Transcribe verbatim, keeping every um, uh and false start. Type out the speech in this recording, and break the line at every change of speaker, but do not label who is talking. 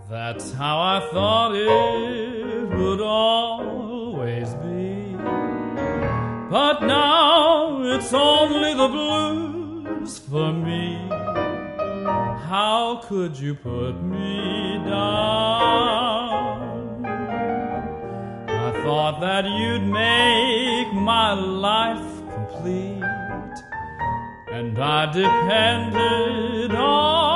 That's how I thought it would always be. But now it's only the blues for me. How could you put me down? I thought that you'd make my life complete, and I depended on